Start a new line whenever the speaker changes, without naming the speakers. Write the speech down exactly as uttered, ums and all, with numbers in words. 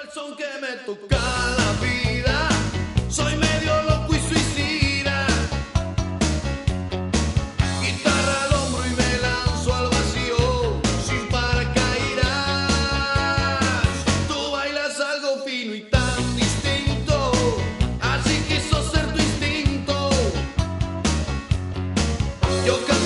Son que me toca la vida, soy medio loco y suicida. Guitarra al hombro y me lanzo al vacío sin paracaídas. Tú bailas algo fino y tan distinto, así quiso ser tu instinto. Yo